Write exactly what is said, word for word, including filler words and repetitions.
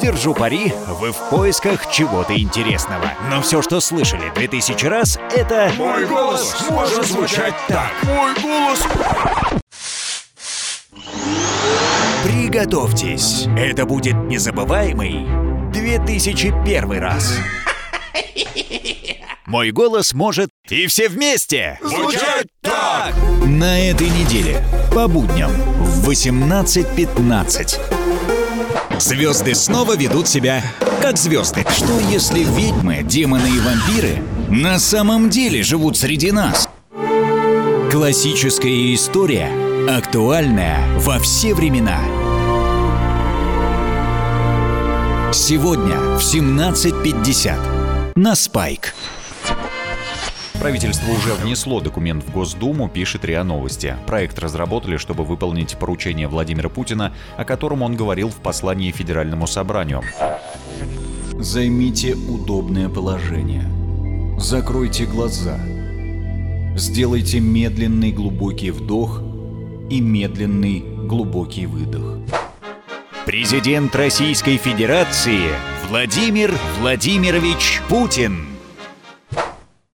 Держу пари, вы в поисках чего-то интересного. Но все, что слышали две тысячи раз, это... Мой голос может звучать так. Мой голос... Приготовьтесь, это будет незабываемый две тысячи первый раз. Мой голос может и все вместе Звучать так! На этой неделе по будням в восемнадцать пятнадцать. Звезды снова ведут себя как звезды. Что если ведьмы, демоны и вампиры на самом деле живут среди нас? Классическая история, актуальная во все времена. Сегодня в семнадцать пятьдесят на Спайк. Правительство уже внесло документ в Госдуму, пишет РИА Новости. Проект разработали, чтобы выполнить поручение Владимира Путина, о котором он говорил в послании Федеральному собранию. Займите удобное положение. Закройте глаза. Сделайте медленный глубокий вдох и медленный глубокий выдох. Президент Российской Федерации Владимир Владимирович Путин.